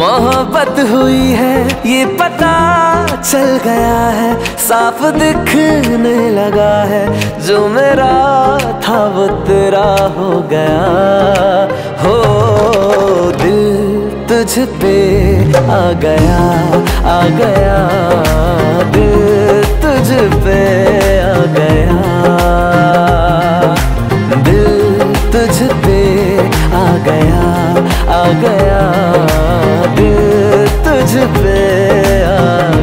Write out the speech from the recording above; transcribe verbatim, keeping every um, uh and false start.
मोहब्बत हुई है ये पता चल गया है, साफ दिखने लगा है, जो मेरा था वो तेरा हो गया। हो दिल तुझ पे आ गया, आ गया, दिल तुझ पे आ गया, दिल तुझ पे आ गया, आ गया, दिल तुझ पे आ